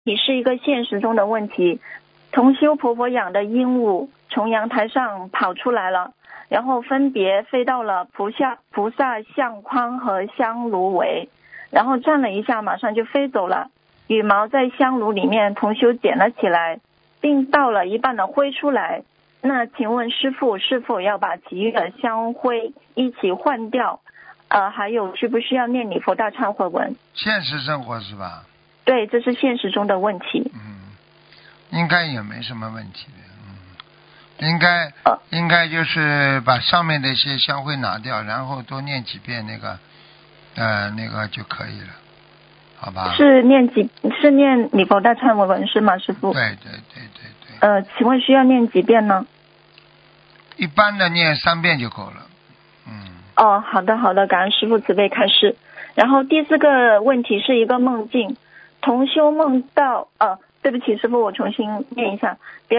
题是一个现实中的问题。同修婆婆养的鹦鹉从阳台上跑出来了，然后分别飞到了菩萨相框和香炉围，然后转了一下马上就飞走了。羽毛在香炉里面同修捡了起来，并倒了一半的灰出来。那请问师父是否要把其余的香灰一起换掉？还有需不需要念礼佛大忏悔文？ 现实生活是吧？ 对，这是现实中的问题。 应该也没什么问题的。应该就是把上面的一些香灰拿掉，然后多念几遍那个就可以了，好吧？ 是念礼佛大忏悔文是吗，师父？ 对。 请问需要念几遍呢？ 一般的念3遍就够了。 好的，感恩师父慈悲开示。然后第4个问题是一个梦境，同修梦到对不起师父，我重新念一下。